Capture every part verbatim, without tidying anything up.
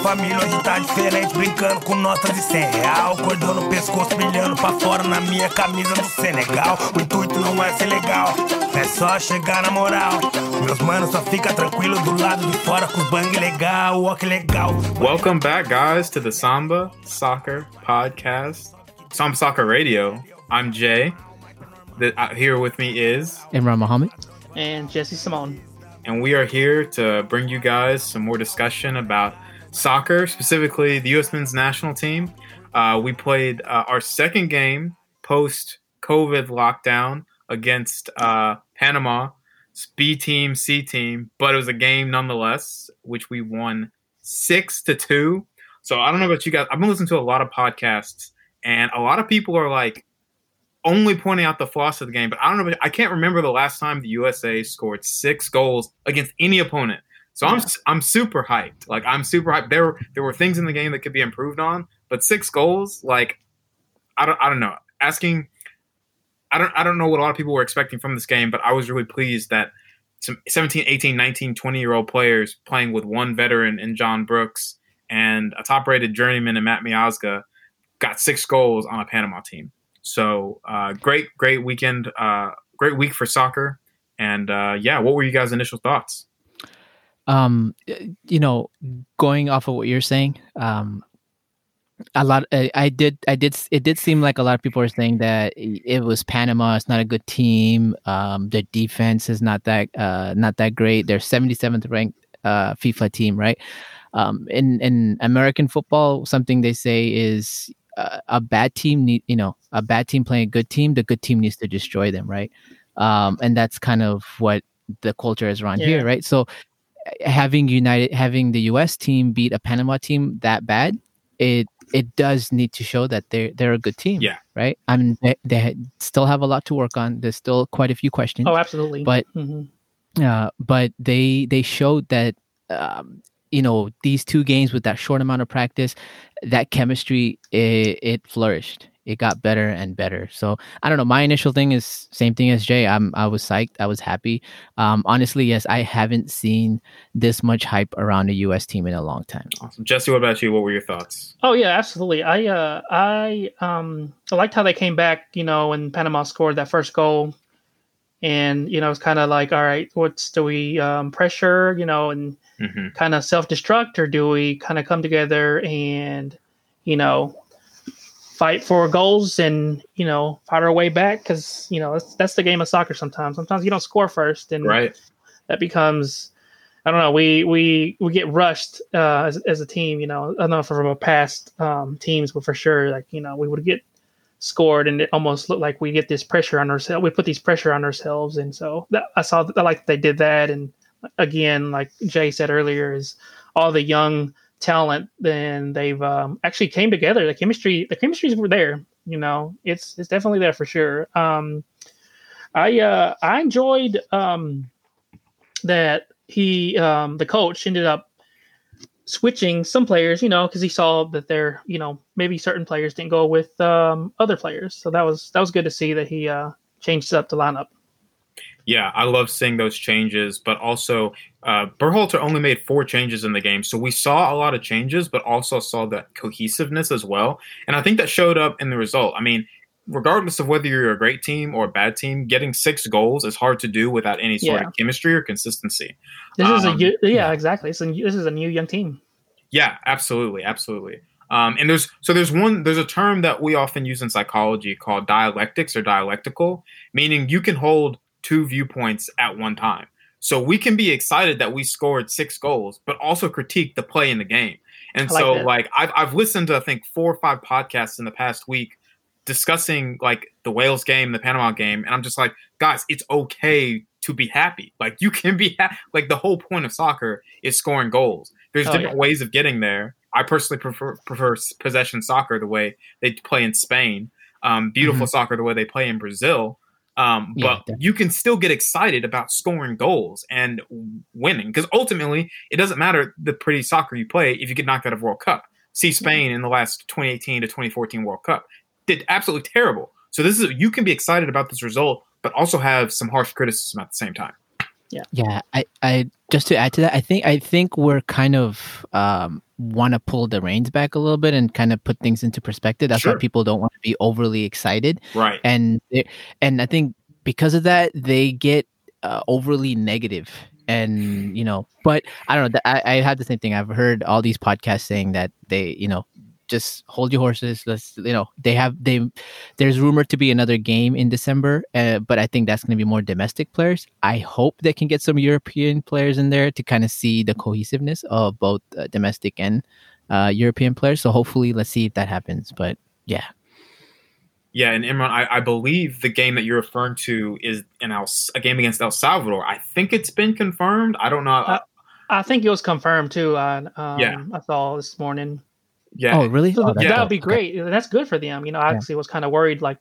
família hoje tá diferente, brincando com notas de cem real. Cordão no pescoço, brilhando pra fora na minha camisa do Senegal. O intuito não é ser legal, é só chegar na moral. Meus manos só fica tranquilo do lado de fora com os bang legal, ó que legal. Welcome back, guys, to the Samba Soccer Podcast, Samba Soccer Radio. I'm Jay. The, uh, here with me is Imran Mohammed and Jesse Simone. And we are here to bring you guys some more discussion about soccer, specifically the U S men's national team. Uh, we played uh, our second game post-COVID lockdown against uh, Panama, B team, C team, but it was a game nonetheless, which we won six to two. So I don't know about you guys. I've been listening to a lot of podcasts, and a lot of people are like only pointing out the flaws of the game. But I don't know. I can't remember the last time the U S A scored six goals against any opponent. So yeah. I'm I'm super hyped. Like I'm super hyped. There there were things in the game that could be improved on, but six goals, like I don't I don't know. Asking, I don't I don't know what a lot of people were expecting from this game, but I was really pleased that some seventeen, eighteen, nineteen, twenty year old players playing with one veteran in John Brooks and a top rated journeyman in Matt Miazga got six goals on a Panama team. So uh, great, great weekend, uh, great week for soccer. And uh, yeah, what were you guys' initial thoughts? Um, you know, going off of what you're saying, um, a lot. I, I did. I did. It did seem like a lot of people are saying that it was Panama. It's not a good team. Um, their defense is not that uh, not that great. They're seventy-seventh ranked uh, FIFA team, right? Um, in in American football, something they say is uh, a bad team need. You know, a bad team playing a good team. The good team needs to destroy them, right? Um, and that's kind of what the culture is around yeah. here, right? So having United, having the U S team beat a Panama team that bad, it it does need to show that they're they're a good team, yeah, right? I mean, they, they still have a lot to work on. There's still quite a few questions. Oh, absolutely. But mm-hmm. uh, but they they showed that um, you know, these two games with that short amount of practice, that chemistry it, it flourished. It got better and better. So I don't know. My initial thing is same thing as Jay. I'm I was psyched. I was happy. Um, honestly, yes, I haven't seen this much hype around a U S team in a long time. Awesome, Jesse. What about you? What were your thoughts? Oh yeah, absolutely. I uh, I um I liked how they came back. You know, when Panama scored that first goal, and you know it's kind of like, all right, what's do we um, pressure? You know, and mm-hmm. kind of self destruct, or do we kind of come together and you know fight for goals and, you know, fight our way back? Because, you know, that's, that's the game of soccer sometimes. Sometimes you don't score first. And right. that becomes, I don't know, we we, we get rushed uh, as, as a team, you know. I don't know if from a past um, teams, but for sure, like, you know, we would get scored and it almost looked like we get this pressure on ourselves. We put these pressure on ourselves. And so that, I saw, I like they did that. And again, like Jay said earlier, is all the young talent, then they've um, actually came together. The chemistry, the chemistries were there. You know, it's it's definitely there for sure. Um, I uh, I enjoyed um, that he um, the coach ended up switching some players. You know, because he saw that they're you know maybe certain players didn't go with um, other players. So that was that was good to see that he uh, changed up the lineup. Yeah, I love seeing those changes, but also uh, Berhalter only made four changes in the game. So we saw a lot of changes, but also saw that cohesiveness as well. And I think that showed up in the result. I mean, regardless of whether you're a great team or a bad team, getting six goals is hard to do without any sort yeah. of chemistry or consistency. This um, is a yeah, exactly. It's a, this is a new young team. Yeah, absolutely, absolutely. Um, and there's so there's one there's a term that we often use in psychology called dialectics or dialectical, meaning you can hold two viewpoints at one time. So we can be excited that we scored six goals, but also critique the play in the game. And like so that. like I've I've listened to I think four or five podcasts in the past week discussing like the Wales game, the Panama game, and I'm just like, guys, it's okay to be happy. Like you can be ha- like the whole point of soccer is scoring goals. There's oh, different yeah. ways of getting there. I personally prefer prefer possession soccer the way they play in Spain. Um, beautiful mm-hmm. soccer the way they play in Brazil. Um, but yeah, you can still get excited about scoring goals and winning because ultimately it doesn't matter the pretty soccer you play if you get knocked out of World Cup. See Spain in the last twenty eighteen to twenty fourteen World Cup did absolutely terrible. So this is you can be excited about this result, but also have some harsh criticism at the same time. Yeah, yeah. I, I just to add to that, I think I think we're kind of um, want to pull the reins back a little bit and kind of put things into perspective. That's Sure. why people don't want to be overly excited. Right. And it- and I think because of that, they get uh, overly negative. And you know, but I don't know. I, I had the same thing. I've heard all these podcasts saying that they, you know, just hold your horses. Let's, you know, they have they. There's rumored to be another game in December, uh, but I think that's going to be more domestic players. I hope they can get some European players in there to kind of see the cohesiveness of both uh, domestic and uh, European players. So hopefully, let's see if that happens. But yeah. Yeah, and Imran, I, I believe the game that you're referring to is in El, a game against El Salvador. I think it's been confirmed. I don't know. Uh, I think it was confirmed too. Uh, um, Yeah. I saw this morning. Yeah. Oh, really? So Oh, that's that dope. would be Okay. great. That's good for them. You know, I actually was kind of worried. Like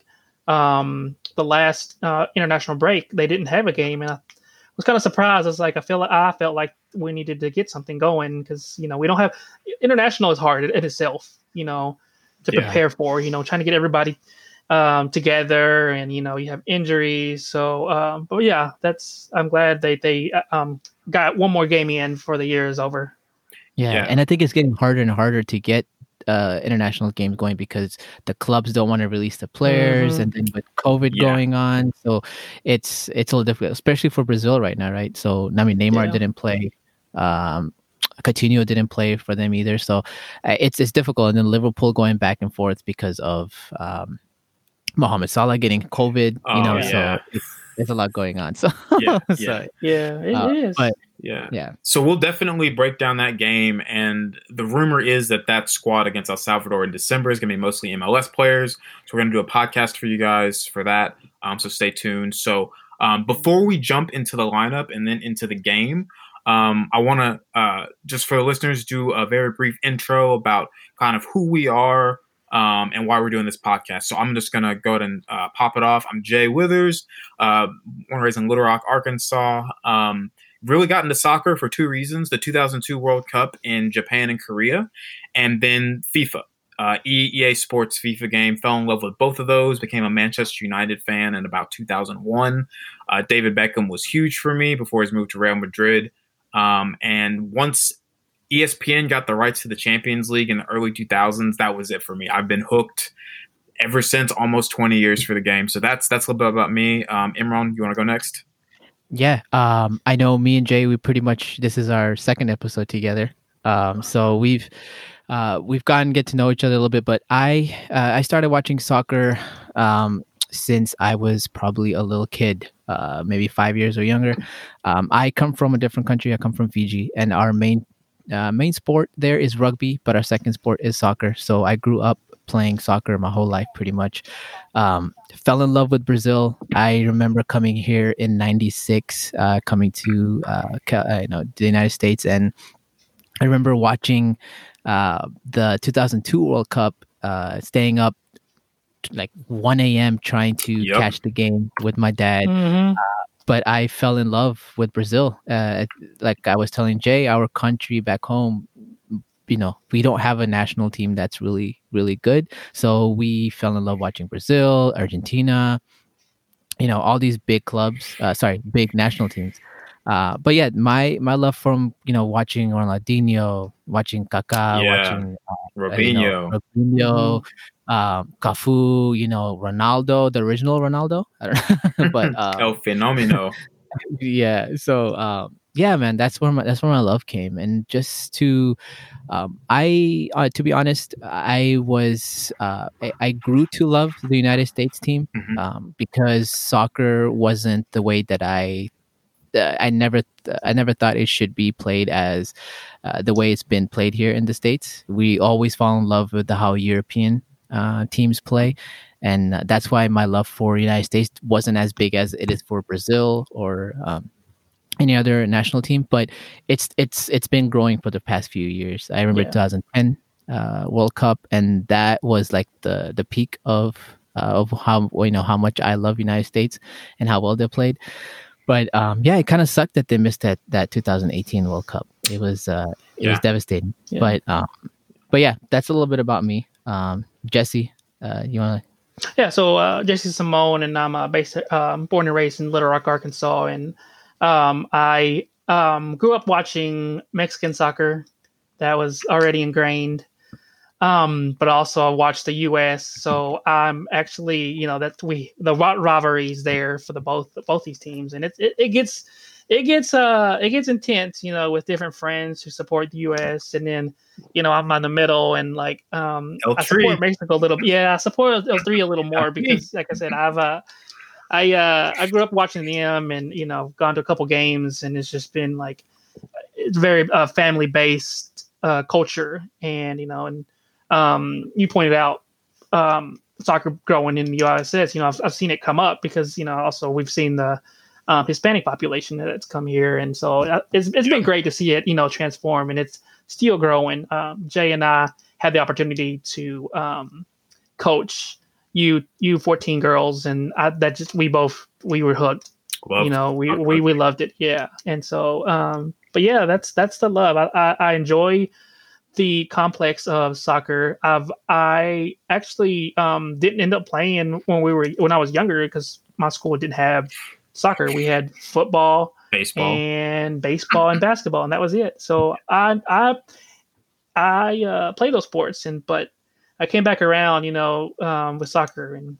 um, the last uh, international break, they didn't have a game, and I was kind of surprised. I was like, I feel like I felt like we needed to get something going because you know we don't have international is hard in, in itself. You know, to Yeah. prepare for. You know, trying to get everybody um, together, and you know you have injuries. So, um, but yeah, that's. I'm glad they they uh, um, got one more game in before the year is over. Yeah. Yeah. And I think it's getting harder and harder to get uh, international games going because the clubs don't want to release the players, Mhm. and then with COVID Yeah. going on, so it's it's a little difficult, especially for Brazil right now, right? So I mean, Neymar Yeah. didn't play. Um, Coutinho didn't play for them either, so uh, it's it's difficult. And then Liverpool going back and forth because of um, Mohamed Salah getting COVID, you Oh, know, yeah. so it's, there's a lot going on. So Yeah, so, yeah. Yeah, it Uh, is. but Yeah. yeah, So we'll definitely break down that game. And the rumor is that that squad against El Salvador in December is going to be mostly M L S players. So we're going to do a podcast for you guys for that. Um, so stay tuned. So um, before we jump into the lineup and then into the game, um, I want to, uh, just for the listeners, do a very brief intro about kind of who we are um, and why we're doing this podcast. So I'm just going to go ahead and uh, pop it off. I'm Jay Withers, uh, born and raised in Little Rock, Arkansas. Um, really got into soccer for two reasons: the two thousand two World Cup in Japan and Korea, and then FIFA. Uh, E A Sports FIFA game. Fell in love with both of those. Became a Manchester United fan in about two thousand one. Uh, David Beckham was huge for me before his move to Real Madrid. Um, and once E S P N got the rights to the Champions League in the early two thousands, that was it for me. I've been hooked ever since, almost twenty years for the game. So that's that's a little bit about me. Um, Imran, you want to go next? yeah. Um, I know me and Jay, we pretty much this is our second episode together. Um, so we've uh, we've gotten to get to know each other a little bit. But I uh, I started watching soccer um, since I was probably a little kid, uh, maybe five years or younger. Um, I come from a different country. I come from Fiji, and our main uh, main sport there is rugby, but our second sport is soccer. So I grew up playing soccer my whole life, pretty much. Um, fell in love with Brazil. I remember coming here in ninety-six, uh, coming to uh, ca- uh, you know the United States, and I remember watching uh, the two thousand two World Cup, uh, staying up like one a.m. trying to Yep. catch the game with my dad. Mhm. But I fell in love with Brazil. Uh, like I was telling Jay, our country back home, you know, we don't have a national team that's really, really good. So we fell in love watching Brazil, Argentina, you know, all these big clubs. Uh, sorry, big national teams. Uh, but yeah, my my love from you know watching Ronaldinho, watching Kaká, Yeah. watching uh, Robinho. you know, Robinho, um, Cafu, you know, Ronaldo, the original Ronaldo. I don't know. But um, El Fenomeno. yeah, so um, yeah, man, that's where my that's where my love came, and just to, um, I uh, to be honest, I was uh, I, I grew to love the United States team Mhm. um, because soccer wasn't the way that I. Uh, I never, th- I never thought it should be played as uh, the way it's been played here in the States. We always fall in love with the, how European uh, teams play, and uh, that's why my love for United States wasn't as big as it is for Brazil or um, any other national team. But it's it's it's been growing for the past few years. I remember Yeah. twenty ten uh, World Cup, and that was like the the peak of uh, of how you know how much I love United States and how well they played. But um, yeah, it kind of sucked that they missed that, that two thousand eighteen World Cup. It was uh, it Yeah. was devastating. Yeah. But um, but yeah, that's a little bit about me. Um, Jesse, uh, you want to? Yeah, so uh, Jesse Simone, and I'm uh, based, um, born and raised in Little Rock, Arkansas, and um, I um, grew up watching Mexican soccer. that was already ingrained. Um, but also I watched the U S, so I'm actually, you know, that we the rivalries there for the both both these teams, and it it, it gets it gets uh it gets intense, you know, with different friends who support the U S, and then, you know, I'm on the middle, and like um El I Tri. support Mexico a little. Yeah, I support L three a little more because, like I said, I've uh I uh I grew up watching them, and you know, gone to a couple games, and it's just been like it's very uh, family based uh, culture, and you know, and um, you pointed out um, soccer growing in the U S S. You know, I've, I've seen it come up because, you know, also we've seen the um, Hispanic population that's come here, and so uh, it's it's been great to see it, you know, transform, and it's still growing. Um, Jay and I had the opportunity to um, coach U U fourteen girls, and I, that just we both we were hooked. Loved you know, we, we we loved it, yeah. And so, um, but yeah, that's that's the love. I, I, I enjoy the complex of soccer. I've I actually um, didn't end up playing when we were when I was younger because my school didn't have soccer. We had football, baseball, and baseball and basketball, and that was it. So I I I uh, played those sports, and but I came back around, you know, um, with soccer, and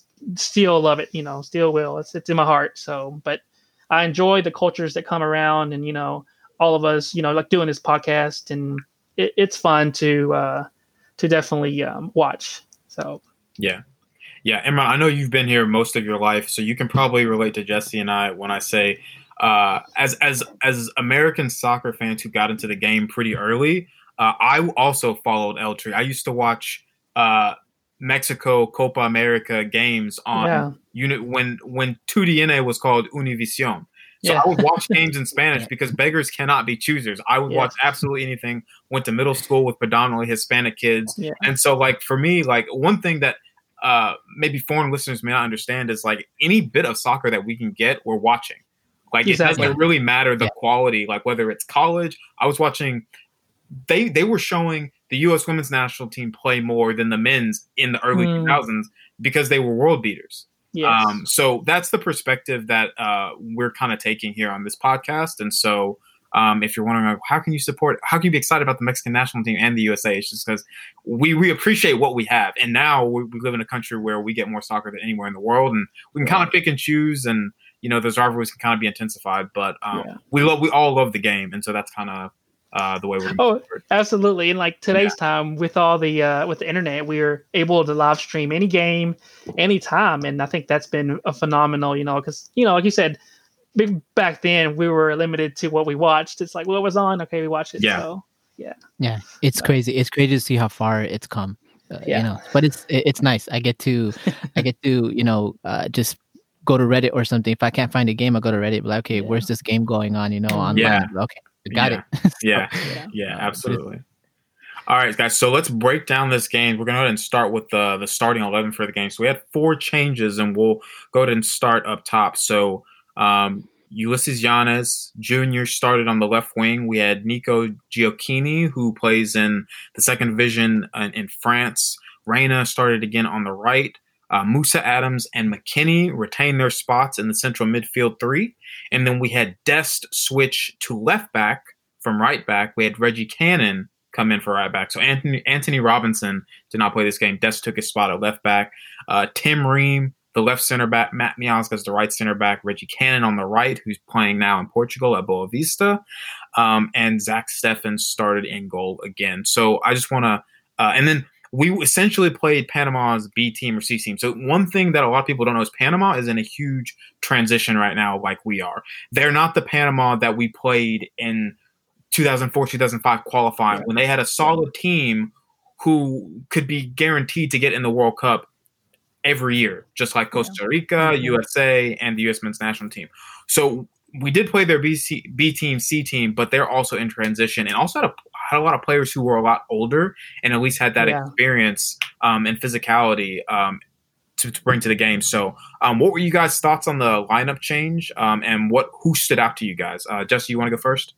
still love it. You know, still will. It's it's in my heart. So, but I enjoy the cultures that come around, and you know, all of us, you know, like doing this podcast, and it, it's fun to uh, to definitely um, watch. So yeah. Yeah, Imran, I know you've been here most of your life, so you can probably relate to Jesse and I when I say, uh, as as as American soccer fans who got into the game pretty early, uh, I also followed El Tri. I used to watch uh, Mexico Copa America games on yeah. unit when when two D N A was called Univision. So Yeah. I would watch games in Spanish because beggars cannot be choosers. I would Yeah. watch absolutely anything. Went to middle school with predominantly Hispanic kids, Yeah. and so like for me, like one thing that uh, maybe foreign listeners may not understand is like any bit of soccer that we can get, we're watching. Like Exactly. it doesn't really matter the Yeah. quality, like whether it's college. I was watching, they they were showing the U S women's national team play more than the men's in the early Mm. two thousands because they were world beaters. Yes. Um, so that's the perspective that uh, we're kind of taking here on this podcast. And so um, if you're wondering, like, how can you support, how can you be excited about the Mexican national team and the U S A? It's just because we, we appreciate what we have. And now we, we live in a country where we get more soccer than anywhere in the world. And we can kind of pick and choose. And, you know, those rivalries can kind of be intensified. But um, Yeah. we love, we all love the game. And so that's kind of uh, the way we're Oh, moving forward. absolutely. And like today's time with all the uh, with the internet, we are able to live stream any game, anytime, and I think that's been a phenomenal. You know, because you know, like you said, big- back then we were limited to what we watched. It's like what was on, okay, we watched it. Yeah. So Yeah, it's crazy. It's crazy to see how far it's come. Uh, Yeah. You know, but it's it- it's nice. I get to I get to you know uh, just go to Reddit or something. If I can't find a game, I go to Reddit. Be like, okay, Yeah. where's this game going on? You know, online. Yeah. Okay, got Yeah. it. Yeah. yeah. Yeah, Uh, absolutely. All right, guys. So let's break down this game. We're going to go ahead and start with the the starting eleven for the game. So we had four changes, and we'll go ahead and start up top. So um, Ulysses Yanez Junior started on the left wing. We had Nico Gioacchini, who plays in the second division in, in France. Reina started again on the right. Uh, Musa Adams and McKinney retained their spots in the central midfield three. And then we had Dest switch to left back from right back. We had Reggie Cannon come in for right back. So Anthony Anthony Robinson did not play this game. Dest took his spot at left back. Uh, Tim Ream, the left center back. Matt Miazga, the right center back. Reggie Cannon on the right, who's playing now in Portugal at Boa Vista. Um, and Zach Steffen started in goal again. So I just want to uh, – and then – we essentially played Panama's B team or C team. So one thing that a lot of people don't know is Panama is in a huge transition right now, like we are. They're not the Panama that we played in two thousand four, two thousand five qualifying Yeah. when they had a solid team who could be guaranteed to get in the World Cup every year, just like Costa Rica, Mhm. U S A, and the U S men's national team. So we did play their B, C, B team, C team, but they're also in transition and also had a, had a lot of players who were a lot older and at least had that Yeah. experience um, and physicality um, to, to bring to the game. So um, what were you guys' thoughts on the lineup change um, and what who stood out to you guys? Uh, Jesse, you want to go first?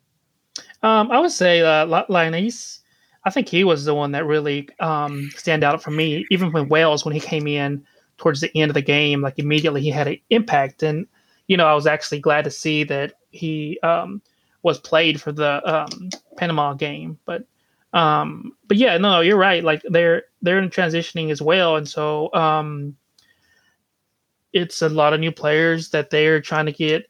Um, I would say uh, Li- Lionel. I think he was the one that really um, stand out for me. Even when Wales, when he came in towards the end of the game, like immediately he had an impact. And you know, I was actually glad to see that he um, was played for the um, Panama game. But Um, but yeah, no, you're right. Like they're they're in transitioning as well, and so um, it's a lot of new players that they're trying to get.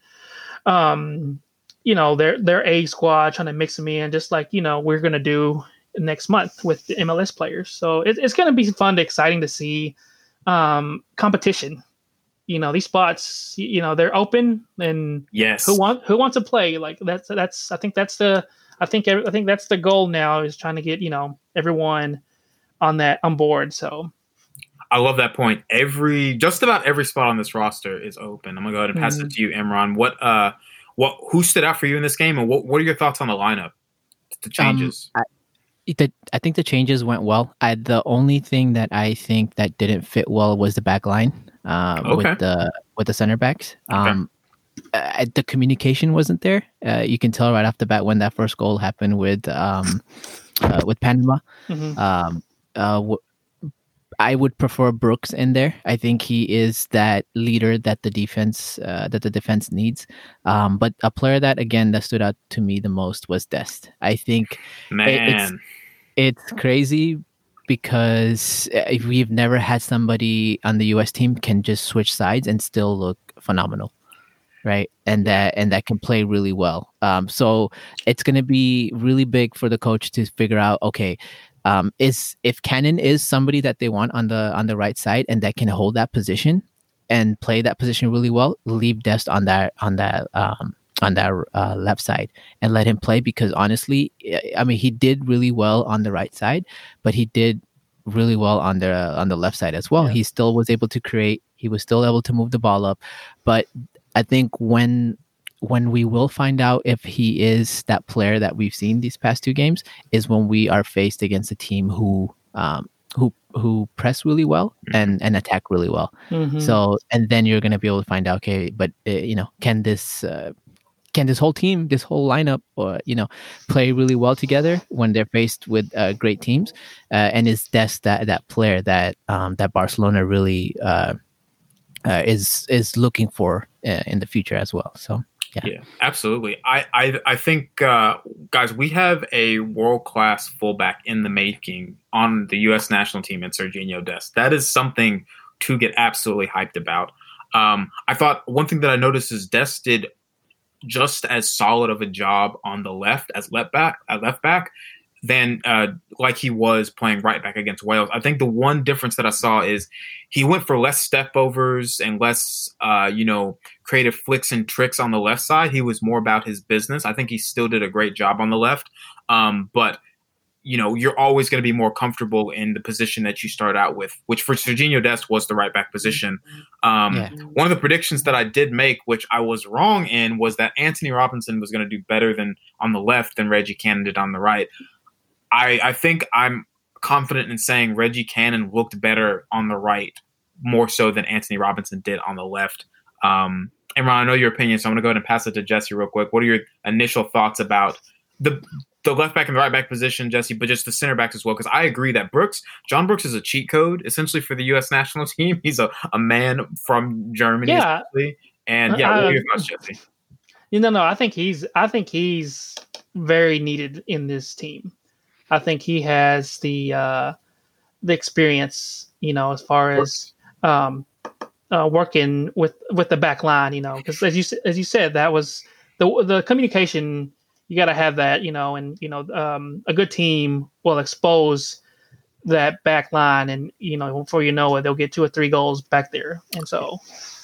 Um, you know, their their A squad, trying to mix them in, just like you know we're gonna do next month with the M L S players. So it, it's gonna be fun, exciting to see um, competition. You know, these spots, you know, they're open, and Yes. who want who wants to play? Like that's that's I think that's the I think I think that's the goal now, is trying to get, you know, everyone on that on board. So I love that point. Every just about every spot on this roster is open. I'm gonna go ahead and pass Mhm. it to you, Imran. What uh what who stood out for you in this game, and what what are your thoughts on the lineup? The changes. Um, I, the, I think the changes went well. I, the only thing that I think that didn't fit well was the back line um, Okay. with the with the center backs. Okay. Um, uh, the communication wasn't there. Uh, you can tell right off the bat when that first goal happened with um, uh, with Panama. mhm. Um, uh, w- I would prefer Brooks in there. I think he is that leader that the defense uh, that the defense needs. Um, but a player that again that stood out to me the most was Dest. I think Man. it's crazy because uh, we've never had somebody on the U S team can just switch sides and still look phenomenal, right? And that and that can play really well. Um, so it's going to be really big for the coach to figure out, okay, um, is if Cannon is somebody that they want on the on the right side and that can hold that position and play that position really well, leave Dest on that on that um, on that uh, left side and let him play, because honestly, I mean, he did really well on the right side, but he did really well on the on the left side as well. Yeah. He still was able to create. He was still able to move the ball up, but I think when when we will find out if he is that player that we've seen these past two games is when we are faced against a team who um, who who press really well and and attack really well. Mhm. So and then you're gonna be able to find out, okay, but uh, you know, can this uh, can this whole team, this whole lineup, or you know, play really well together when they're faced with uh, great teams? Uh, and is Dest that that player that um, that Barcelona really uh, uh, is is looking for uh, in the future as well? So yeah, Yeah, absolutely. I I, I think, uh, guys, we have a world-class fullback in the making on the U S national team in Serginho Dest. That is something to get absolutely hyped about. Um, I thought one thing that I noticed is Dest did just as solid of a job on the left as left back, at left back, than uh, like he was playing right back against Wales. I think the one difference that I saw is he went for less step overs and less, uh, you know, creative flicks and tricks on the left side. He was more about his business. I think he still did a great job on the left, um, but you know, you're always going to be more comfortable in the position that you start out with, which for Serginho Dest was the right back position. Um, Yeah. One of the predictions that I did make, which I was wrong in, was that Anthony Robinson was going to do better than on the left than Reggie Cannon did on the right. I, I think I'm confident in saying Reggie Cannon looked better on the right, more so than Anthony Robinson did on the left. Um, and Ron, I know your opinion, so I'm going to go ahead and pass it to Jesse real quick. What are your initial thoughts about the the left back and the right back position, Jesse, but just the center backs as well? Because I agree that Brooks, John Brooks is a cheat code, essentially, for the U S national team. He's a, a man from Germany, Yeah. essentially. And yeah, what are your thoughts, Jesse? You know, no, I think he's I think he's very needed in this team. I think he has the uh, the experience, you know, as far as um, uh, working with with the back line, you know, because as you s- as you said, that was the the communication. You got to have that, you know, and you know, um, a good team will expose that back line, and you know, before you know it, they'll get two or three goals back there, and so.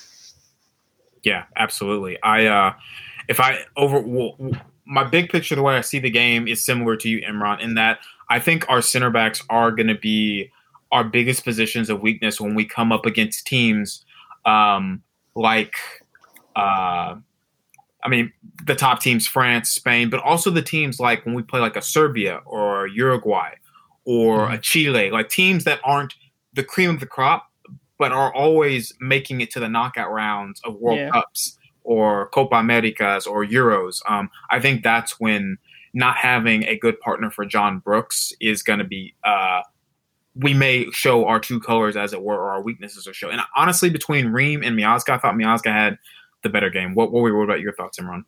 Yeah, absolutely. I, uh, if I over well, my big picture, the way I see the game is similar to you, Imran, in that I think our center backs are going to be our biggest positions of weakness when we come up against teams um, like, uh, I mean, the top teams, France, Spain, but also the teams like when we play like a Serbia or Uruguay or Mhm. a Chile, like teams that aren't the cream of the crop, but are always making it to the knockout rounds of World Yeah. Cups or Copa Americas or Euros. Um, I think that's when not having a good partner for John Brooks is going to be uh, – we may show our true colors, as it were, or our weaknesses are shown. And honestly, between Reem and Miazga, I thought Miazga had the better game. What, what, were, what about your thoughts, Imran?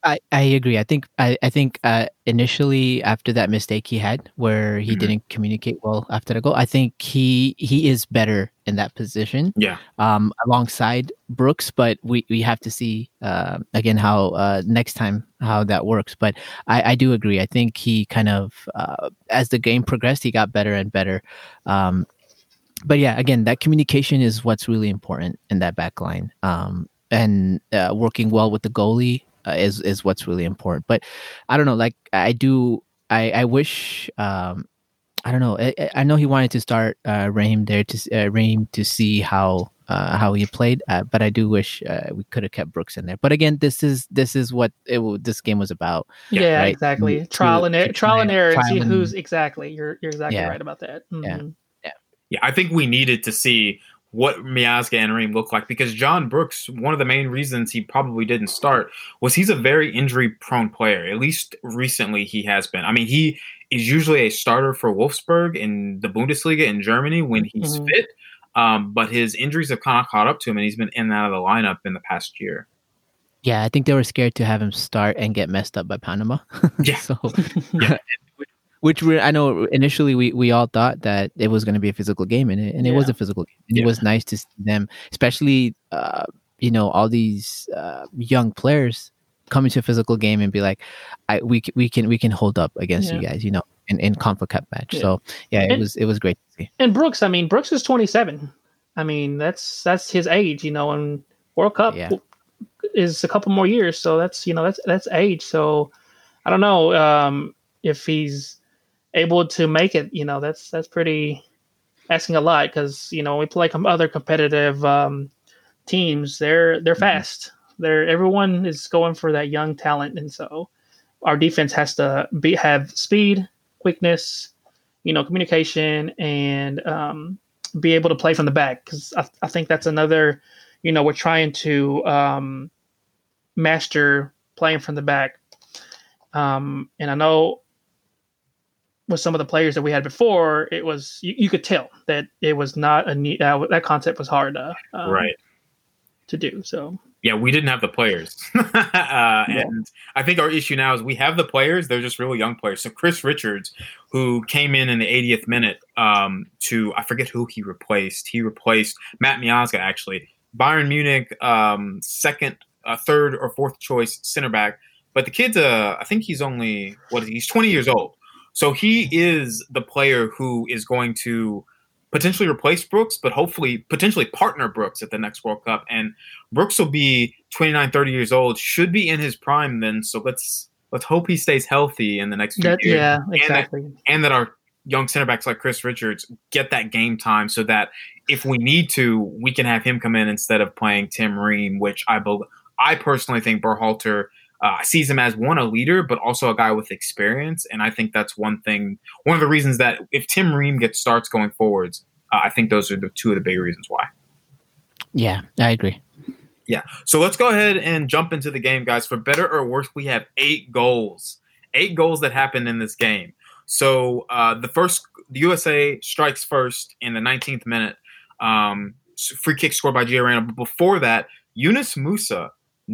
I, I agree. I think I, I think uh, initially after that mistake he had where he Mhm. didn't communicate well after the goal, I think he he is better in that position Yeah. um, alongside Brooks. But we, we have to see uh, again how uh, next time how that works. But I, I do agree. I think he kind of uh, as the game progressed, he got better and better. Um, but yeah, again, that communication is what's really important in that back line. Um, and uh, working well with the goalie uh, is is what's really important. But I don't know, like I do, I I wish, um, I don't know, I, I know he wanted to start uh, Raheem there to uh, Raheem to see how uh, how he played, uh, but I do wish uh, we could have kept Brooks in there. But again, this is this is what it w- this game was about. Yeah, Yeah, right. exactly. To- trial and to er- trial and try- error, and trial see and- who's exactly. You're you're exactly Yeah. right about that. Yeah. Mhm. Yeah, I think we needed to see what Miazga and Reem look like because John Brooks, one of the main reasons he probably didn't start was he's a very injury-prone player. At least recently he has been. I mean, he is usually a starter for Wolfsburg in the Bundesliga in Germany when he's Mhm. fit, um, but his injuries have kind of caught up to him, and he's been in and out of the lineup in the past year. Yeah, I think they were scared to have him start and get messed up by Panama. Yeah. so, Yeah. which we I know initially we, we all thought that it was going to be a physical game, and it, and it was Yeah. a physical game. And Yeah. it was nice to see them, especially uh, you know all these uh, young players come into a physical game and be like, I we c- we can we can hold up against you Yeah. guys, you know, in in Confa Cup match. Yeah. So yeah, it And- was it was great to see. And Brooks, I mean, Brooks is twenty-seven. I mean, that's that's his age, you know, and World Cup Yeah. is a couple more years, so that's you know that's that's age. So I don't know um, if he's able to make it. You know, that's that's pretty asking a lot because you know we play com- other competitive um, teams. They're they're fast. They're everyone is going for that young talent, and so our defense has to be have speed, quickness, you know, communication, and um, be able to play from the back. Because I, I think that's another, you know, we're trying to um, master playing from the back. Um, and I know with some of the players that we had before, it was you, you could tell that it was not a neat, uh, that concept was hard to um, Right. to do. So Yeah, we didn't have the players. uh, and I think our issue now is we have the players. They're just really young players. So Chris Richards, who came in in the eightieth minute um, to, I forget who he replaced. He replaced Matt Miazga, actually. Bayern Munich, um, second, uh, third, or fourth choice center back. But the kid's, uh, I think he's only, what is he? He's twenty years old. So he is the player who is going to potentially replace Brooks, but hopefully potentially partner Brooks at the next World Cup. And Brooks will be twenty-nine, thirty years old, should be in his prime then. So let's let's hope he stays healthy in the next few that, years. yeah, And that, exactly. and that our young center backs like Chris Richards get that game time so that if we need to, we can have him come in instead of playing Tim Ream, which I bel I personally think Berhalter uh, sees him as one, a leader, but also a guy with experience. And I think that's one thing, one of the reasons that if Tim Ream gets starts going forwards, uh, I think those are the two of the big reasons why. Yeah, I agree. Yeah. So let's go ahead and jump into the game, guys. For better or worse, we have eight goals, eight goals that happened in this game. So uh, the first, the U S A strikes first in the nineteenth minute. Um, free kick scored by Gio Reyna. But before that, Yunus Musa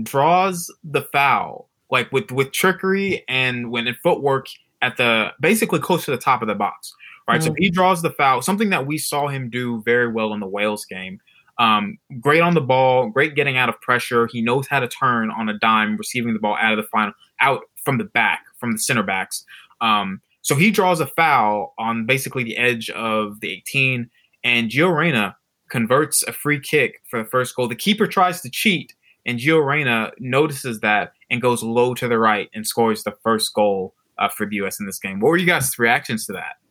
draws the foul, like with, with trickery and when in footwork at the basically close to the top of the box. Right. Mm. So he draws the foul, something that we saw him do very well in the Wales game. Um, great on the ball, great getting out of pressure. He knows how to turn on a dime, receiving the ball out of the final, out from the back, from the center backs. Um, so he draws a foul on basically the edge of the eighteen, and Gio Reyna converts a free kick for the first goal. The keeper tries to cheat, and Gio Reyna notices that and goes low to the right and scores the first goal uh, for the U S in this game. What were you guys' reactions to that?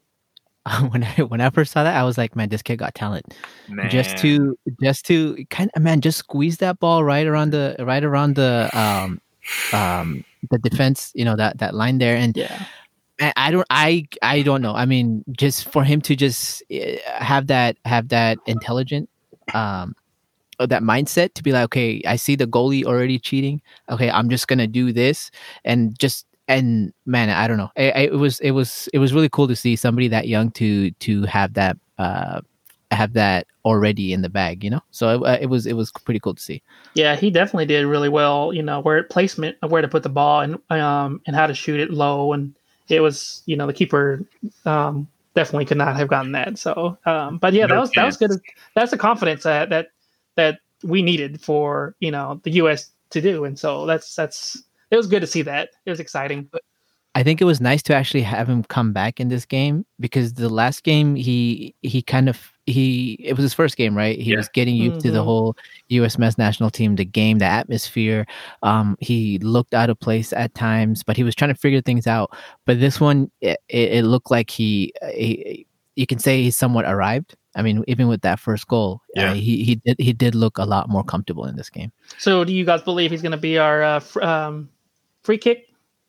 When I when I first saw that, I was like, man, this kid got talent. Man. Just to just to kind of man, just squeeze that ball right around the right around the um um the defense, you know, that that line there. And yeah. I, I don't I I don't know. I mean, just for him to just have that have that intelligent um that mindset to be like, okay, I see the goalie already cheating. Okay, I'm just gonna do this and just. And man, I don't know. It, it was it was it was really cool to see somebody that young to to have that uh, have that already in the bag, you know. So it, it was it was pretty cool to see. Yeah, he definitely did really well. You know, where placement of where to put the ball and um and how to shoot it low, and it was, you know, the keeper um definitely could not have gotten that. So, um, but yeah, No that was chance. that was good. That's the confidence that that that we needed for, you know, the U S to do, and so that's that's it was good to see that. It was exciting. I think it was nice to actually have him come back in this game, because the last game he he kind of he it was his first game, right? He Yeah. was getting used to the Mhm. whole U S men's national team, the game, the atmosphere. Um, he looked out of place at times, but he was trying to figure things out. But this one, it, it, it looked like he, he you can say he somewhat arrived. I mean, even with that first goal, Yeah. uh, he he did he did look a lot more comfortable in this game. So, do you guys believe he's going to be our uh, fr- um, free kick?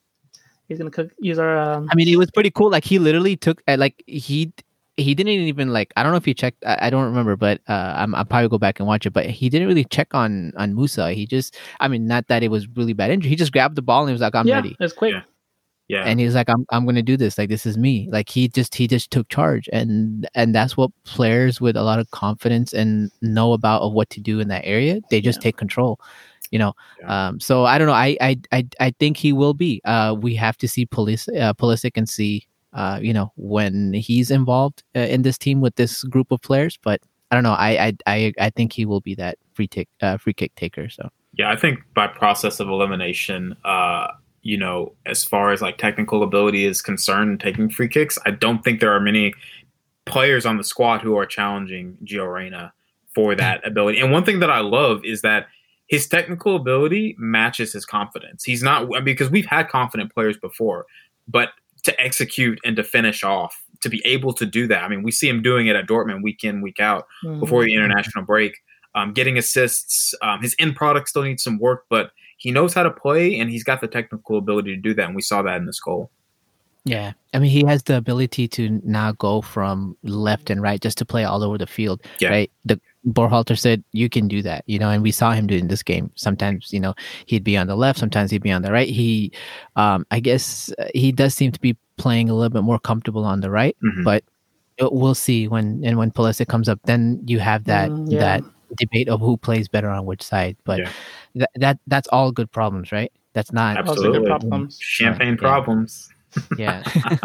He's going to use our. Um, I mean, it was pretty cool. Like he literally took uh, like he he didn't even like. I don't know if he checked. I, I don't remember, but uh, I'm I'll probably go back and watch it. But he didn't really check on on Musa. He just, I mean, not that it was really bad injury. He just grabbed the ball and he was like, "I'm yeah, ready." it's quick. Yeah. Yeah. And he was like, I'm I'm gonna do this. Like, this is me. Like he just he just took charge, and and that's what players with a lot of confidence and know about of what to do in that area. They just Yeah. take control, you know. Yeah. Um, so I don't know. I I I, I think he will be. Uh, we have to see police uh, Pulisic and see uh you know when he's involved uh, in this team with this group of players. But I don't know. I I I, I think he will be that free kick uh, free kick taker. So Yeah, I think by process of elimination, uh, you know, as far as like technical ability is concerned, taking free kicks, I don't think there are many players on the squad who are challenging Gio Reyna for that ability. And one thing that I love is that his technical ability matches his confidence. He's not, because we've had confident players before, but to execute and to finish off, to be able to do that. I mean, we see him doing it at Dortmund week in, week out Mhm. before the international break. Um, getting assists, um, his end product still needs some work, but he knows how to play and he's got the technical ability to do that. And we saw that in this goal. yeah, I mean, he has the ability to now go from left and right just to play all over the field. Yeah. Right. The Borhalter said you can do that, you know, and we saw him do it in this game. Sometimes, you know, he'd be on the left, sometimes he'd be on the right. He, um, I guess, uh, he does seem to be playing a little bit more comfortable on the right, Mhm. but it- we'll see when and when Pulisic comes up. Then you have that Mm, yeah. that debate of who plays better on which side. But Yeah. that that that's all good problems, right? That's not Those are Absolutely. good problems. Champagne Yeah. problems. yeah.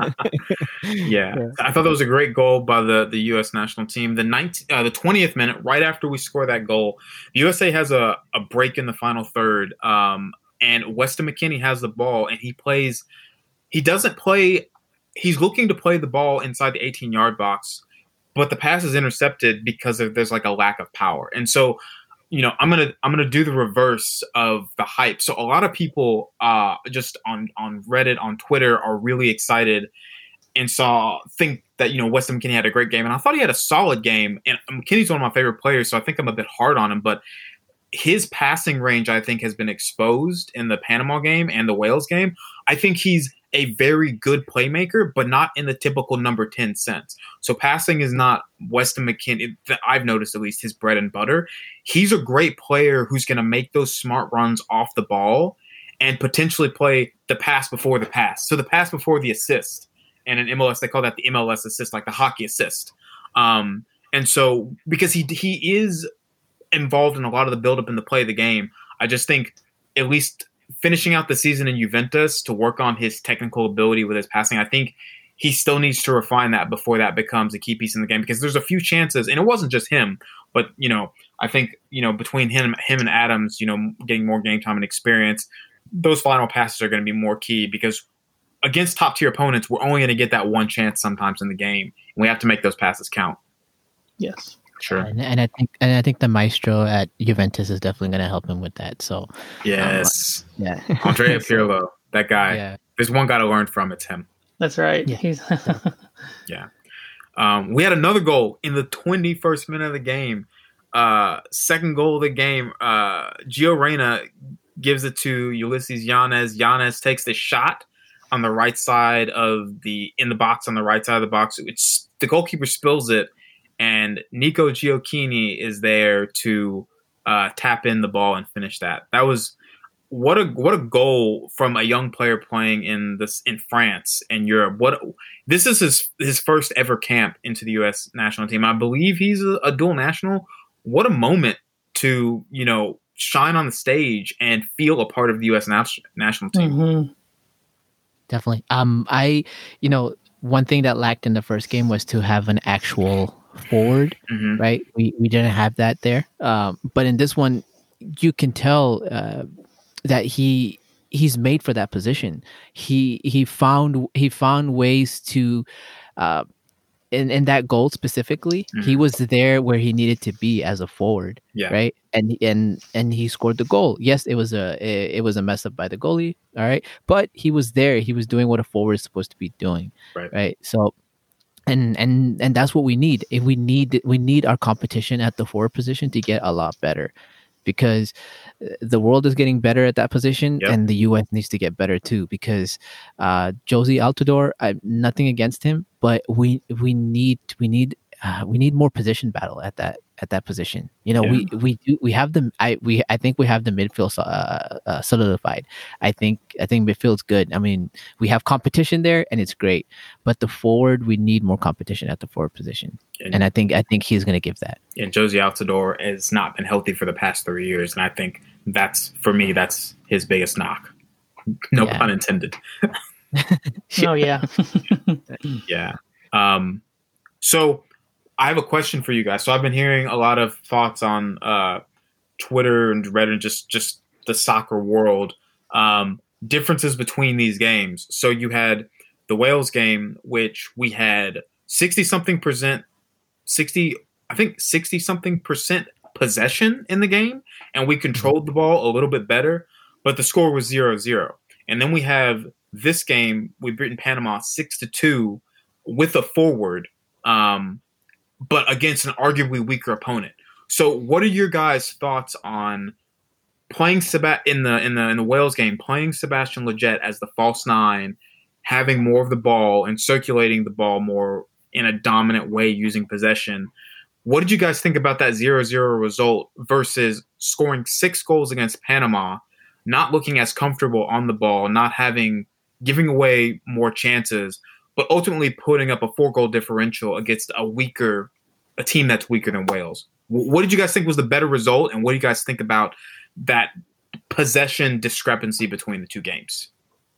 Yeah. Yeah. I thought that was a great goal by the, the U S national team. The nineteenth, uh, the twentieth minute, right after we score that goal, the U S A has a, a break in the final third, um, and Weston McKennie has the ball, and he plays. He doesn't play. He's looking to play the ball inside the eighteen-yard box, but the pass is intercepted because of, there's like a lack of power, and so. You know, I'm gonna I'm gonna do the reverse of the hype. So a lot of people, uh, just on on Reddit, on Twitter, are really excited and saw think that, you know, Weston McKennie had a great game, and I thought he had a solid game. And McKinney's one of my favorite players, so I think I'm a bit hard on him. But his passing range, I think, has been exposed in the Panama game and the Wales game. I think he's a very good playmaker, but not in the typical number ten sense. So passing is not Weston McKennie, that I've noticed at least, his bread and butter. He's a great player who's going to make those smart runs off the ball and potentially play the pass before the pass. So the pass before the assist. And in M L S, they call that the M L S assist, like the hockey assist. Um, and so because he he is involved in a lot of the buildup in the play of the game, I just think at least finishing out the season in Juventus to work on his technical ability with his passing, I think he still needs to refine that before that becomes a key piece in the game, because there's a few chances, and it wasn't just him, but, you know, I think, you know, between him, him and Adams, you know, getting more game time and experience, those final passes are going to be more key, because against top tier opponents, we're only going to get that one chance sometimes in the game, and we have to make those passes count. Yes. Sure. And, and I think and I think the maestro at Juventus is definitely going to help him with that. So Yes. um, yeah, Andrea Pirlo, that guy. Yeah, There's one guy to learn from. It's him. That's right. Yeah. He's Yeah. Um, we had another goal in the twenty-first minute of the game. Uh, second goal of the game. Uh, Gio Reyna gives it to Ulysses Yanez. Yanez takes the shot on the right side of the in the box on the right side of the box. It's the goalkeeper spills it, and Nico Gioacchini is there to uh, tap in the ball and finish that. That was what a what a goal from a young player playing in this in France and Europe. What this is his his first ever camp into the U S national team. I believe he's a, a dual national. What a moment to, you know, shine on the stage and feel a part of the U S nas- national team. Mm-hmm. Definitely. Um, I, you know, one thing that lacked in the first game was to have an actual forward, mm-hmm. right? We we didn't have that there. Um, but in this one, you can tell uh, that he he's made for that position. He he found he found ways to. Uh, In, in that goal specifically, mm-hmm. he was there where he needed to be as a forward, yeah. right? And and and he scored the goal. Yes, it was a it, it was a mess up by the goalie, all right, but he was there. He was doing what a forward is supposed to be doing, right? Right. So, and and and that's what we need. If we need we need our competition at the forward position to get a lot better, because the world is getting better at that position, yep. and the U S needs to get better too. Because uh, Jozy Altidore, I nothing against him, but we we need we need uh, we need more position battle at that at that position. You know, yeah. we we do we have the I we I think we have the midfield uh, uh, solidified. I think I think midfield's good. I mean, we have competition there, and it's great. But the forward, we need more competition at the forward position, and, and I think I think he's going to give that. And Jozy Altidore has not been healthy for the past three years, and I think that's for me that's his biggest knock. No yeah. pun intended. Oh yeah, yeah. Um, so. I have a question for you guys. So I've been hearing a lot of thoughts on uh, Twitter and Reddit, and just, just the soccer world, um, differences between these games. So you had the Wales game, which we had sixty something percent, sixty, I think sixty something percent possession in the game, and we controlled the ball a little bit better, but the score was zero zero. And then we have this game, we've beaten Panama six to two with a forward, um, but against an arguably weaker opponent. So what are your guys' thoughts on playing Seb- in the in the in the Wales game, playing Sebastian Lletget as the false nine, having more of the ball and circulating the ball more in a dominant way using possession? What did you guys think about that zero zero result versus scoring six goals against Panama, not looking as comfortable on the ball, not having giving away more chances, but ultimately putting up a four-goal differential against a weaker, a team that's weaker than Wales? What did you guys think was the better result, and what do you guys think about that possession discrepancy between the two games?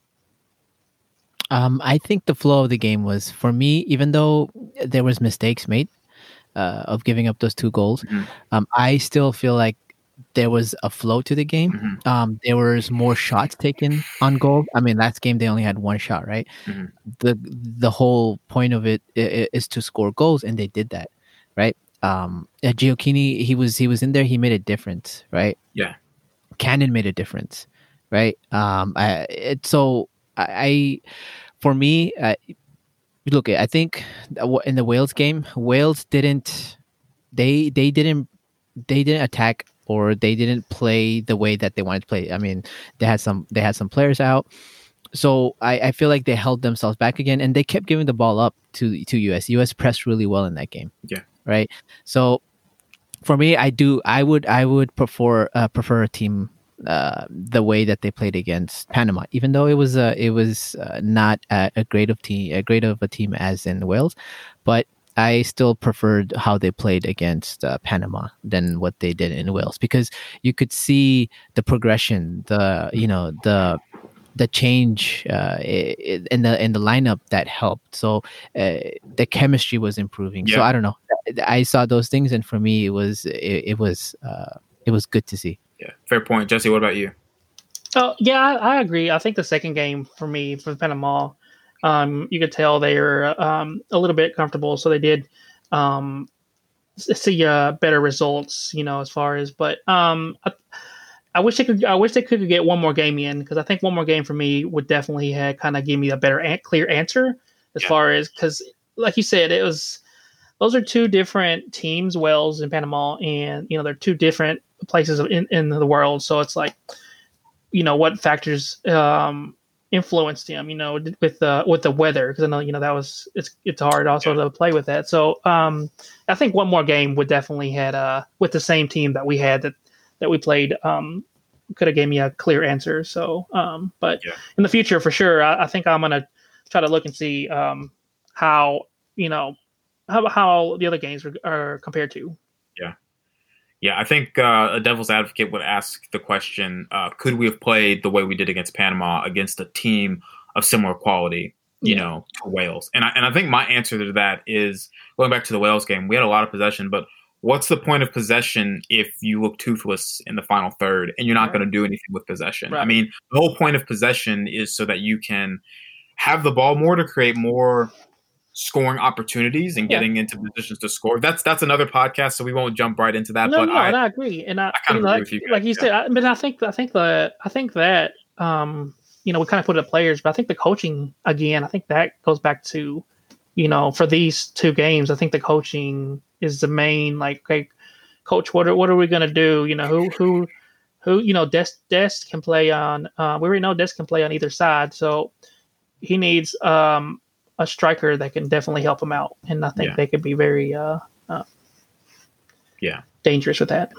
Um, I think the flow of the game was, for me, even though there was mistakes made uh, of giving up those two goals, mm-hmm. um, I still feel like there was a flow to the game. Mm-hmm. Um, there was more shots taken on goal. I mean, last game they only had one shot, right? Mm-hmm. The the whole point of it is to score goals, and they did that, right? Um, Gioacchini, he was he was in there. He made a difference, right? Yeah. Cannon made a difference, right? Um, I it, so I, I for me, uh, look, I think in the Wales game, Wales didn't they they didn't they didn't attack, or they didn't play the way that they wanted to play. I mean, they had some they had some players out. So I, I feel like they held themselves back again, and they kept giving the ball up to to U S. U S pressed really well in that game. Yeah. Right. So for me, I do I would I would prefer uh, prefer a team uh, the way that they played against Panama, even though it was uh, it was uh, not a, a great of team a great of a team as in Wales, but I still preferred how they played against uh, Panama than what they did in Wales, because you could see the progression, the you know the the change uh, in the in the lineup that helped. So uh, the chemistry was improving. Yeah. So I don't know. I saw those things, and for me, it was it, it was uh, it was good to see. Yeah, fair point, Jesse. What about you? Oh yeah, I, I agree. I think the second game for me for Panama, um, you could tell they were um, a little bit comfortable, so they did um, see uh, better results. You know, as far as, but um, I, I wish they could. I wish they could get one more game in, because I think one more game for me would definitely have kind of give me a better, an- clear answer as yeah. far as, because like you said, it was those are two different teams, Wales and Panama, and you know they're two different places in, in the world. So it's like, you know, what factors um, influenced him, you know, with the with the weather, because I know you know that was it's it's hard also yeah. to play with that. So um, I think one more game would definitely had uh with the same team that we had that. that we played um, could have gave me a clear answer. So, um, but Yeah. in the future, for sure, I, I think I'm gonna try to look and see um, how you know how how the other games are, are compared to. Yeah. Yeah, I think uh, a devil's advocate would ask the question, uh, could we have played the way we did against Panama against a team of similar quality, you Yeah. know, to Wales? And I, and I think my answer to that is, going back to the Wales game, we had a lot of possession, but what's the point of possession if you look toothless in the final third and you're not Right. going to do anything with possession? Right. I mean, the whole point of possession is so that you can have the ball more to create more scoring opportunities and Yeah. getting into positions to score. That's that's another podcast, so we won't jump right into that. No, but no, I, and I agree, and I, I kind you of know, agree like, with you guys, like you yeah. said. I, but I think I think the I think that um, you know, we kind of put it to players, but I think the coaching again. I think that goes back to, you know, for these two games, I think the coaching is the main. Like, okay, coach, what are what are we gonna do? You know, who who who you know, Dest Dest can play on. Uh, we already know Dest can play on either side, so he needs um a striker that can definitely help him out, and I think Yeah. they could be very uh, uh Yeah. dangerous with that.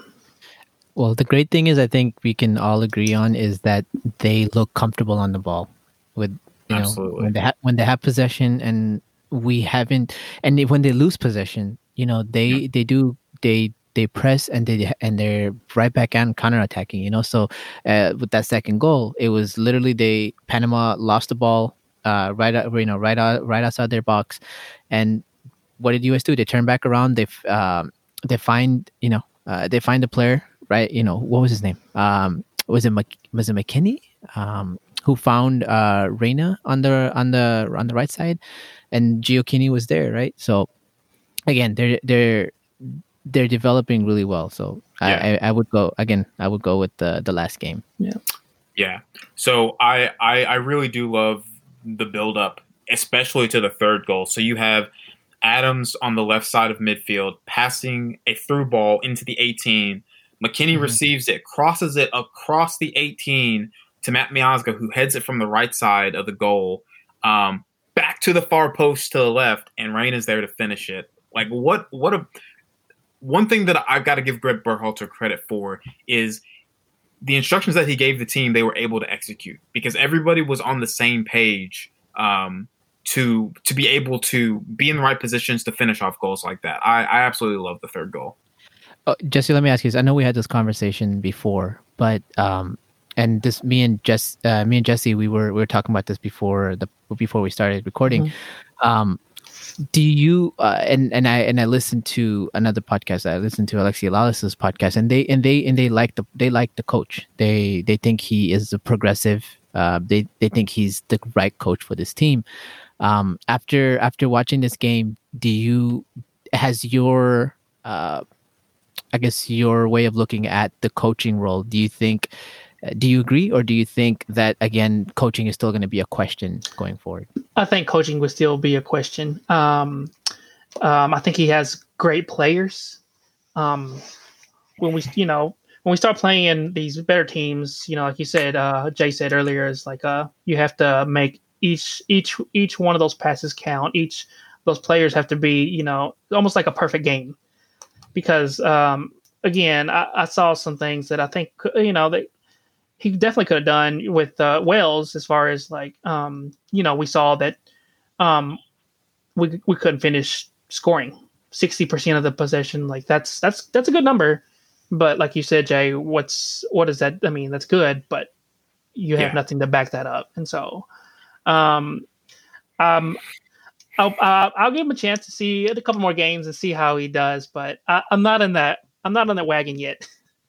Well, the great thing is, I think we can all agree on is that they look comfortable on the ball. With you know Absolutely. when they ha- when they have possession, and we haven't, and they, when they lose possession, you know they Yeah. they do they they press and they and they're right back on counterattacking. You know, so uh, with that second goal, it was literally they Panama lost the ball uh, right out, you know right out right outside their box, and what did U S do? They turn back around. They f- um, they find you know uh, they find the player. Right, you know what was his name? Um, was it Mc, was it McKinney um, who found uh, Reina on the on the on the right side, and Gioacchini was there, right? So again, they're they're they're developing really well. So Yeah. I, I, I would go again. I would go with the the last game. Yeah. So I, I I really do love the build up, especially to the third goal. So you have Adams on the left side of midfield passing a through ball into the eighteen. McKinney Mhm. receives it, crosses it across the eighteen to Matt Miazga, who heads it from the right side of the goal, um, back to the far post to the left, and Rain is there to finish it. Like what? What a one thing that I've got to give Greg Berhalter credit for is the instructions that he gave the team. They were able to execute because everybody was on the same page um, to to be able to be in the right positions to finish off goals like that. I, I absolutely love the third goal. Oh, Jesse, let me ask you this. I know we had this conversation before, but um, and this me and Jess, uh, me and Jesse, we were we were talking about this before the before we started recording. Um, do you uh, and and I and I listened to another podcast. I listened to Alexi Lawless's podcast, and they and they and they like the they like the coach. They they think he is a progressive. Uh, they they think he's the right coach for this team. Um, after after watching this game, do you has your uh, I guess your way of looking at the coaching role, do you think, do you agree, or do you think that again, coaching is still going to be a question going forward? I think coaching would still be a question. Um, um, I think he has great players. Um, when we, you know, when we start playing these better teams, you know, like you said, uh, Jay said earlier, is like uh, you have to make each each each one of those passes count. Each those players have to be, you know, almost like a perfect game. Because um, again, I, I saw some things that I think you know that he definitely could have done with uh, Wales, as far as like um, you know we saw that um, we we couldn't finish scoring sixty percent of the possession. Like that's that's that's a good number, but like you said, Jay, what's what is that? I mean, that's good, but you have Yeah. nothing to back that up, and so um, um. I'll, uh, I'll give him a chance to see a couple more games and see how he does, but I, I'm not in that. I'm not on that wagon yet.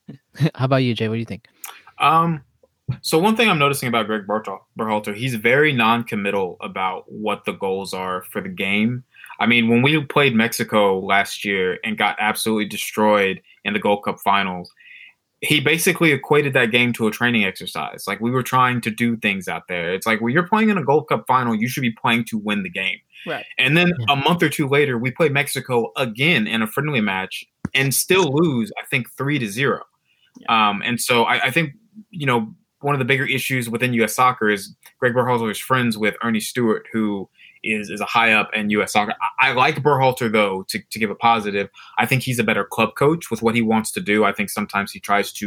How about you, Jay? What do you think? Um, so one thing I'm noticing about Greg Bertal- Berhalter, he's very non-committal about what the goals are for the game. I mean, when we played Mexico last year and got absolutely destroyed in the Gold Cup finals, he basically equated that game to a training exercise. Like we were trying to do things out there. It's like when you're playing in a Gold Cup final, you should be playing to win the game. Right. And then Yeah. a month or two later, we play Mexico again in a friendly match and still lose, I think, three to zero. Um, and so I, I think, you know, one of the bigger issues within U S soccer is Greg Berhalter is friends with Ernie Stewart, who is, is a high up in U S soccer. I, I like Berhalter, though, to, to give a positive. I think he's a better club coach with what he wants to do. I think sometimes he tries to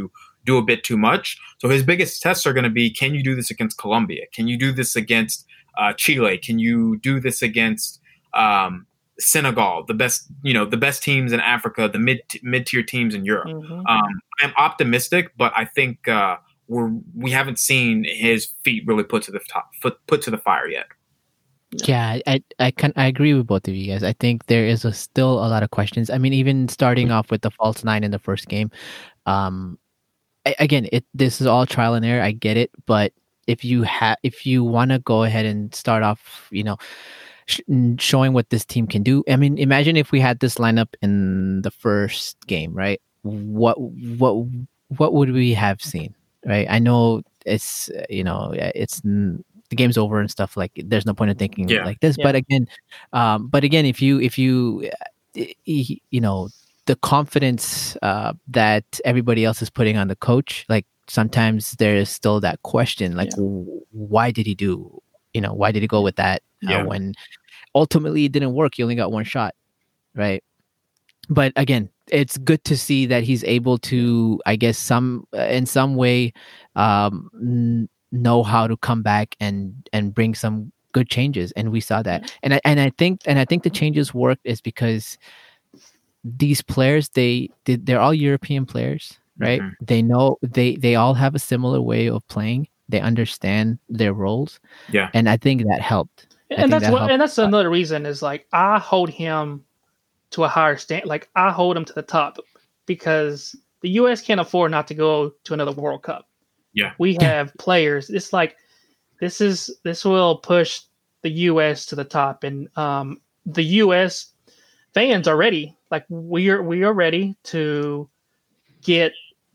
do a bit too much. So his biggest tests are going to be, can you do this against Colombia? Can you do this against uh, Chile? Can you do this against um, Senegal, the best, you know, the best teams in Africa, the mid mid tier teams in Europe? Mm-hmm. Um, I'm optimistic, but I think uh, we're we haven't seen his feet really put to the top, put, put to the fire yet. Yeah, I I can I agree with both of you guys. I think there is a, still a lot of questions. I mean, even starting off with the false nine in the first game, um, I, again, it this is all trial and error. I get it, but if you have if you want to go ahead and start off, you know, sh- showing what this team can do. I mean, imagine if we had this lineup in the first game, right? What what what would we have seen, right? I know it's you know it's. the game's over and stuff, like there's no point in thinking yeah. like this. Yeah. But again, um, but again, if you, if you, you know, the confidence uh, that everybody else is putting on the coach, like sometimes there is still that question, like, yeah. w- why did he do, you know, why did he go with that yeah. uh, when ultimately it didn't work? You only got one shot. Right. But again, it's good to see that he's able to, I guess, some, uh, in some way, um, n- know how to come back and and bring some good changes, and we saw that. And I and I think and I think the changes worked is because these players they, they they're all European players, right? Mm-hmm. They know they they all have a similar way of playing. They understand their roles. Yeah, and I think that helped. And that's that what, and that's another reason is like I hold him to a higher stand. Like I hold him to the top because the U S can't afford not to go to another World Cup. Yeah, we have players. It's like this is this will push the U S to the top, and um, the U S fans are ready. Like we are, we are ready to get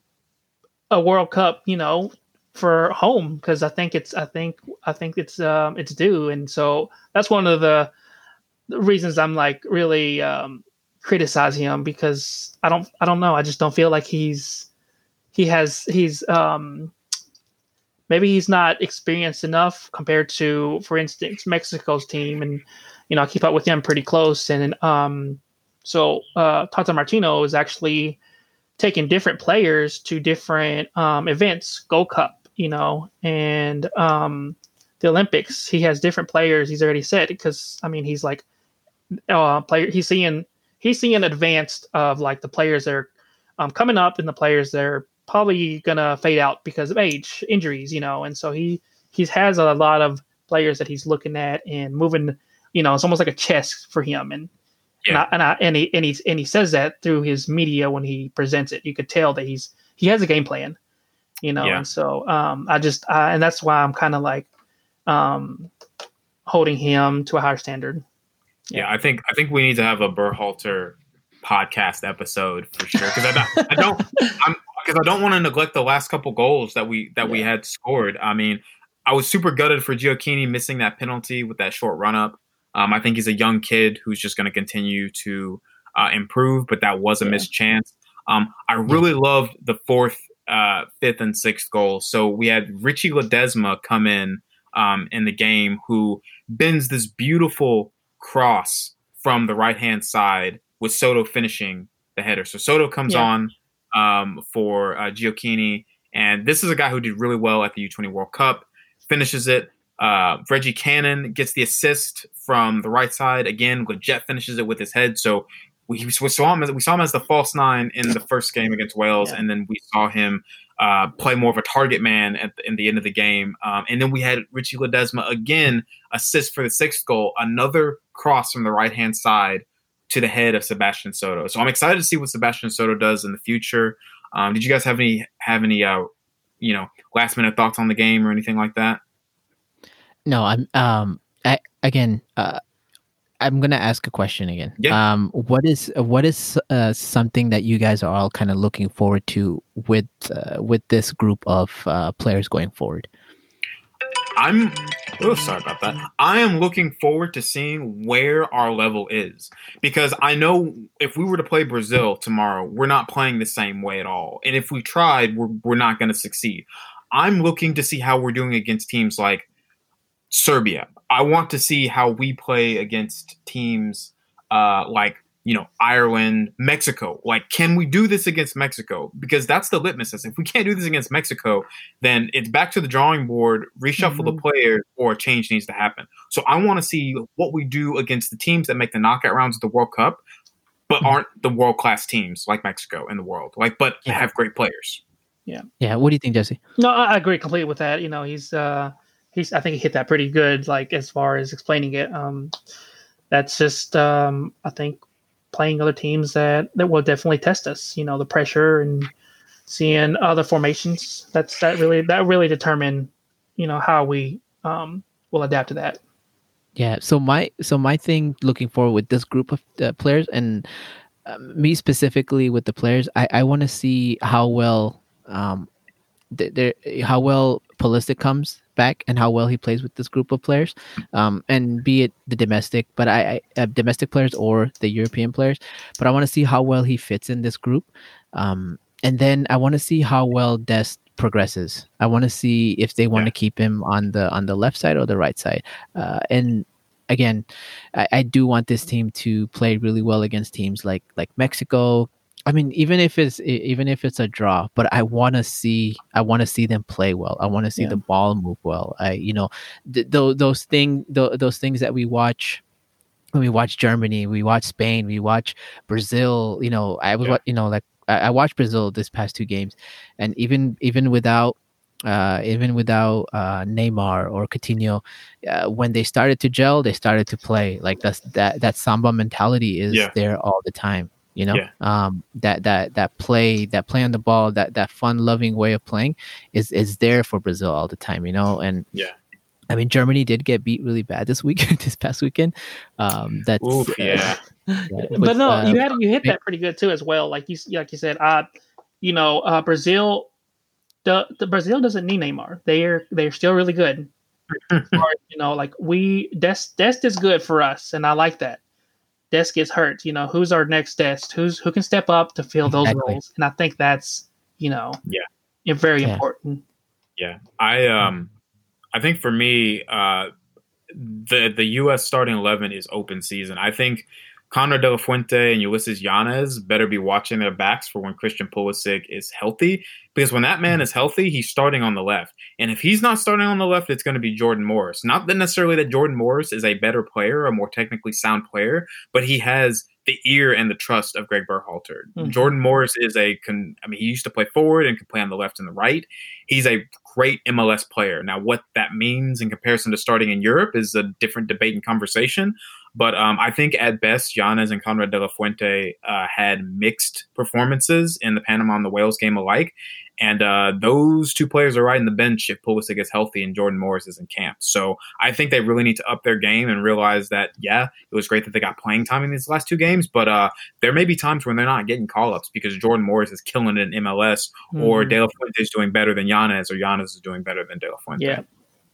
a World Cup, you know, for home because I think it's, I think, I think it's, um, it's due, and so that's one of the reasons I'm like really um, criticize him because I don't, I don't know, I just don't feel like he's, he has, he's. Um, Maybe he's not experienced enough compared to, for instance, Mexico's team, and you know I keep up with them pretty close. And um, so uh, Tata Martino is actually taking different players to different um, events, Gold Cup, you know, and um, the Olympics. He has different players. He's already said because I mean he's like uh, player. He's seeing he's seeing advanced of like the players that are um, coming up and the players that are probably gonna fade out because of age, injuries, you know, and so he he has a lot of players that he's looking at and moving. You know, it's almost like a chess for him, and yeah. and, I, and, I, and he and he and he says that through his media when he presents it. You could tell that he's he has a game plan, you know, yeah. and so um, I just I, and that's why I'm kind of like um, holding him to a higher standard. Yeah. yeah, I think I think we need to have a Berhalter podcast episode for sure because I don't I don't I'm because I don't want to neglect the last couple goals that we that yeah. we had scored. I mean, I was super gutted for Gioacchini missing that penalty with that short run up. Um, I think he's a young kid who's just going to continue to uh, improve, but that was a yeah. missed chance. Um, I really yeah. loved the fourth, uh, fifth, and sixth goals. So we had Richie Ledesma come in um, in the game who bends this beautiful cross from the right-hand side with Soto finishing the header. So Soto comes yeah. on um, for uh, Gioacchini, and this is a guy who did really well at the U twenty World Cup, finishes it. Uh, Reggie Cannon gets the assist from the right side. Again, Lletget finishes it with his head. So we, we saw him as we saw him as the false nine in the first game against Wales, yeah. and then we saw him uh, play more of a target man at the, in the end of the game. Um, and then we had Richie Ledesma again assist for the sixth goal, another cross from the right hand side to the head of Sebastian Soto. So I'm excited to see what Sebastian Soto does in the future. Um, did you guys have any have any uh, you know last minute thoughts on the game or anything like that? No, I'm um I again uh I'm gonna ask a question again. Yeah. Um what is what is uh, something that you guys are all kind of looking forward to with uh, with this group of uh, players going forward? I'm oh sorry about that. I am looking forward to seeing where our level is because I know if we were to play Brazil tomorrow, we're not playing the same way at all. And if we tried, we're we're not going to succeed. I'm looking to see how we're doing against teams like Serbia. I want to see how we play against teams uh, like you know, Ireland, Mexico. Like, can we do this against Mexico? Because that's the litmus test. If we can't do this against Mexico, then it's back to the drawing board, reshuffle mm-hmm. the players, or a change needs to happen. So I want to see what we do against the teams that make the knockout rounds of the World Cup, but mm-hmm. aren't the world-class teams like Mexico in the world, like, but yeah. have great players. Yeah. Yeah. What do you think, Jesse? No, I agree completely with that. You know, he's, uh, he's, I think he hit that pretty good, like, as far as explaining it. Um, that's just, um, I think, playing other teams that, that will definitely test us, you know, the pressure and seeing other formations. That's that really that really determine, you know, how we um, will adapt to that. Yeah. So my so my thing looking forward with this group of uh, players and uh, me specifically with the players, I, I want to see how well um, th- how well Pulisic comes back and how well he plays with this group of players, um, and be it the domestic, but I, I uh, domestic players or the European players. But I want to see how well he fits in this group, um, and then I want to see how well Dest progresses. I want to see if they want to yeah. keep him on the on the left side or the right side. Uh, and again, I, I do want this team to play really well against teams like like Mexico. I mean, even if it's even if it's a draw, but I want to see I want to see them play well. I want to see yeah. the ball move well. I you know th- th- those thing th- those things that we watch when we watch Germany, we watch Spain, we watch Brazil. You know, I was yeah. you know like I, I watched Brazil this past two games, and even even without uh, even without uh, Neymar or Coutinho, uh, when they started to gel, they started to play. Like that's that that Samba mentality is yeah. there all the time. You know, yeah. um, that that that play, that play on the ball, that that fun-loving way of playing is is there for Brazil all the time. You know, and yeah, I mean Germany did get beat really bad this week, this past weekend. Um, that's Oof, yeah. Uh, yeah. But no, uh, you had you hit that pretty good too as well. Like you like you said, uh, you know, uh, Brazil, the the Brazil doesn't need Neymar. They're they're still really good. Or, you know, like we Dest Dest is good for us, and I like that. Dest gets hurt, you know, who's our next Dest? Who's who can step up to fill those exactly. roles? And I think that's, you know, yeah, very yeah. important. Yeah, I um, I think for me, uh, the the U S starting eleven is open season. I think Conrad De La Fuente and Ulises Yanez better be watching their backs for when Christian Pulisic is healthy, because when that man is healthy, he's starting on the left. And if he's not starting on the left, it's going to be Jordan Morris. Not that necessarily that Jordan Morris is a better player, a more technically sound player, but he has the ear and the trust of Greg Berhalter. Mm-hmm. Jordan Morris is a, con- I mean, he used to play forward and can play on the left and the right. He's a great M L S player. Now, what that means in comparison to starting in Europe is a different debate and conversation. But um, I think at best, Yanez and Conrad De La Fuente uh, had mixed performances in the Panama and the Wales game alike. And uh, those two players are riding the bench if Pulisic is healthy and Jordan Morris is in camp. So I think they really need to up their game and realize that, yeah, it was great that they got playing time in these last two games, but uh, there may be times when they're not getting call-ups because Jordan Morris is killing it in M L S, mm-hmm. or De La Fuente is doing better than Yanez, or Yanez is doing better than De La Fuente. Yeah.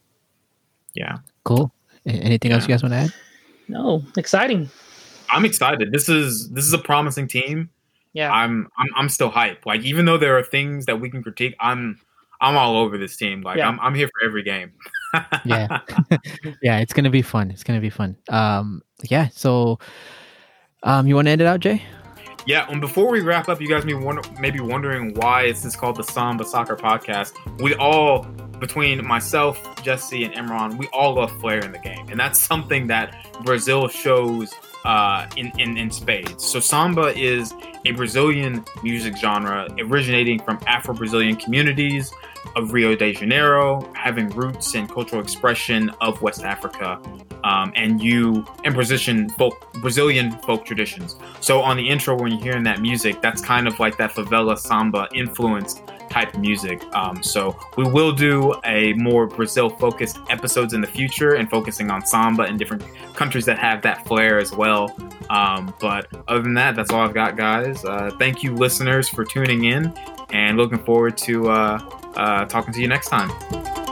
Yeah. Cool. Anything yeah. else you guys want to add? No, exciting. I'm excited. This is this is a promising team. Yeah, I'm I'm I'm still hyped. Like, even though there are things that we can critique, I'm I'm all over this team. Like yeah. I'm I'm here for every game. yeah, yeah, it's gonna be fun. It's gonna be fun. Um, yeah. So, um, you want to end it out, Jay? Yeah, and before we wrap up, you guys may wonder, maybe wondering why is this called the Samba Soccer Podcast. We all, between myself, Jesse, and Imran, we all love flair in the game. And that's something that Brazil shows uh, in, in, in spades. So Samba is a Brazilian music genre originating from Afro-Brazilian communities of Rio de Janeiro, having roots and cultural expression of West Africa, um, and you and Brazilian folk, Brazilian folk traditions. So on the intro, when you're hearing that music, that's kind of like that favela samba influenced type music. Um, so we will do a more Brazil-focused episodes in the future and focusing on samba and different countries that have that flair as well. Um, but other than that, that's all I've got, guys. Uh, thank you, listeners, for tuning in, and looking forward to uh, uh, talking to you next time.